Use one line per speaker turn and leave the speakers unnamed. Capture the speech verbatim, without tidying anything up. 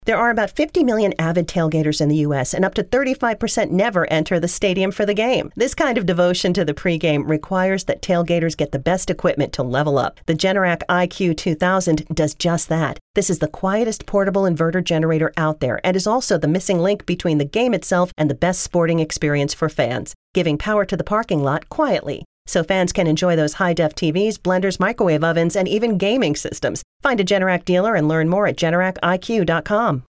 There are about fifty million avid tailgaters in the U S, and up to thirty-five percent never enter the stadium for the game. This kind of devotion to the pregame requires that tailgaters get the best equipment to level up. The Generac I Q two thousand does just that. This is the quietest portable inverter generator out there and is also the missing link between the game itself and the best sporting experience for fans, giving power to the parking lot quietly, so fans can enjoy those high-def T Vs, blenders, microwave ovens, and even gaming systems. Find a Generac dealer and learn more at Generac I Q dot com.